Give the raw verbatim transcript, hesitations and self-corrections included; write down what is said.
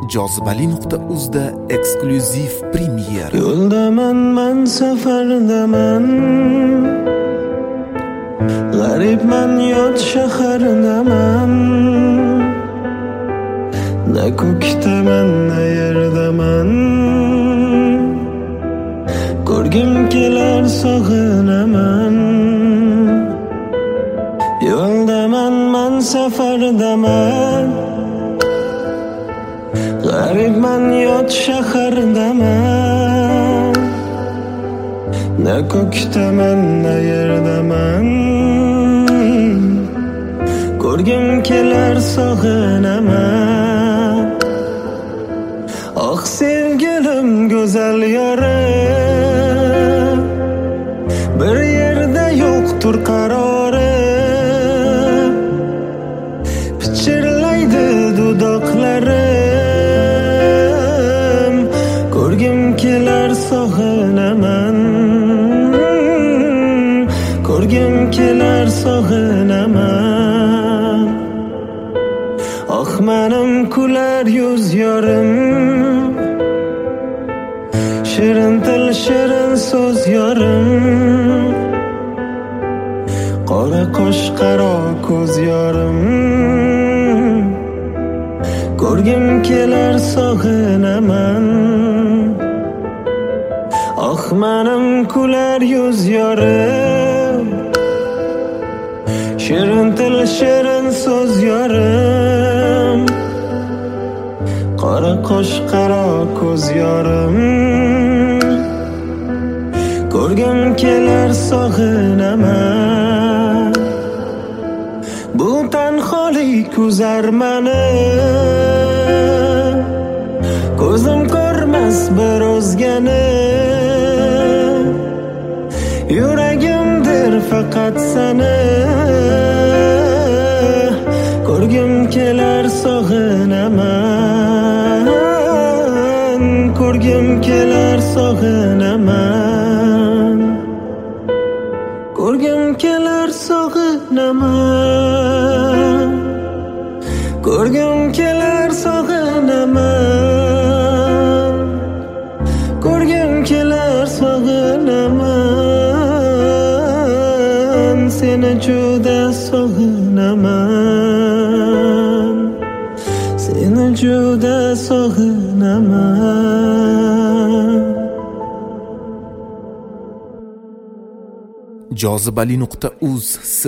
jozibali nuqta uz da eksklyuziv premyer. Yo'ldaman man safardaman, g'aribman yot shahardaman, na ko'kdaman na yerdaman, ko'rgim kelar sog'inaman. Yo'ldaman man safardaman, g'aribman yot shahardaman, na ko'kdaman na yerdaman, ko'rgim kelar sog'inaman. Oh sevgilim go'zal yorim, bir yerda yo'qtur qarori, pichirlaydi dudoqlarim, ko'rgim kelar sog'inaman, ko'rgim kelar sog'inaman. Oh menim kular yuz yorim, shirin til shirin so'z yorim, qora qosh qaro ko'z yorim, ko'rgim kelar sog'inaman. Oh menim kular yuz yorim, shirin til shirin so'z yorim, qora qosh qaro ko'z yorim, ko'rgim kelar sog'inaman. Bu tanholik uzar mani, ko'zim ko'rmas bir o'zgani, yuragimdir faqat seni, ko'rgim kelar sog'inaman, ko'rgim kelar sog'inaman, ko'rgim kelar sog'inaman, ko'rgim kelar sog'inaman, ko'rgim kelar sog'inaman, seni juda sog'inaman, seni juda sog'inaman. jozibali nuqta uz